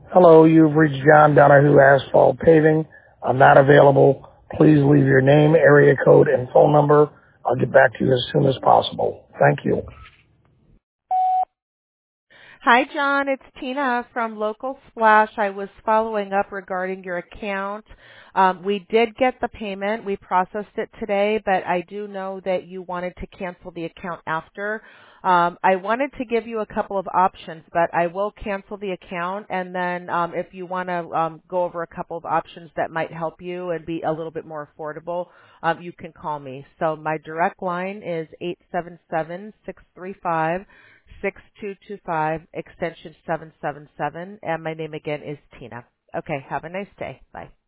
Hello, you've reached John Donahue Asphalt Paving. I'm not available. Please leave your name, area code, and phone number. I'll get back to you as soon as possible. Thank you. Hi, John. It's Tina from Local Splash. I was following up regarding your account. We did get the payment. We processed it today, but I do know that you wanted to cancel the account after. I wanted to give you a couple of options, but I will cancel the account, and then if you want to go over a couple of options that might help you and be a little bit more affordable, you can call me. So my direct line is 877-635-6225, extension 777, and my name again is Tina. Okay, have a nice day. Bye.